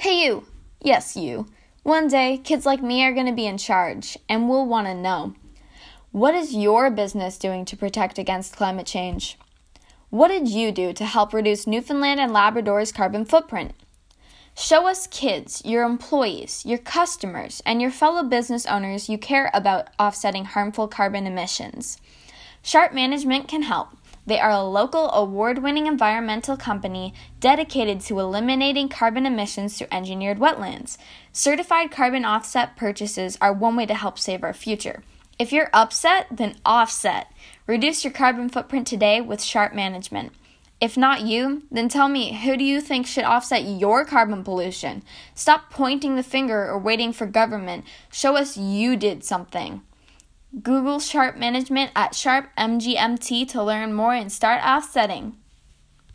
Hey you! Yes, you. One day, kids like me are going to be in charge, and we'll want to know. What is your business doing to protect against climate change? What did you do to help reduce Newfoundland and Labrador's carbon footprint? Show us kids, your employees, your customers, and your fellow business owners you care about offsetting harmful carbon emissions. Sharp Management can help. They are a local award-winning environmental company dedicated to eliminating carbon emissions through engineered wetlands. Certified carbon offset purchases are one way to help save our future. If you're upset, then offset. Reduce your carbon footprint today with Sharp Management. If not you, then tell me, who do you think should offset your carbon pollution? Stop pointing the finger or waiting for government. Show us you did something. Google Sharp Management at Sharp MGMT to learn more and start offsetting.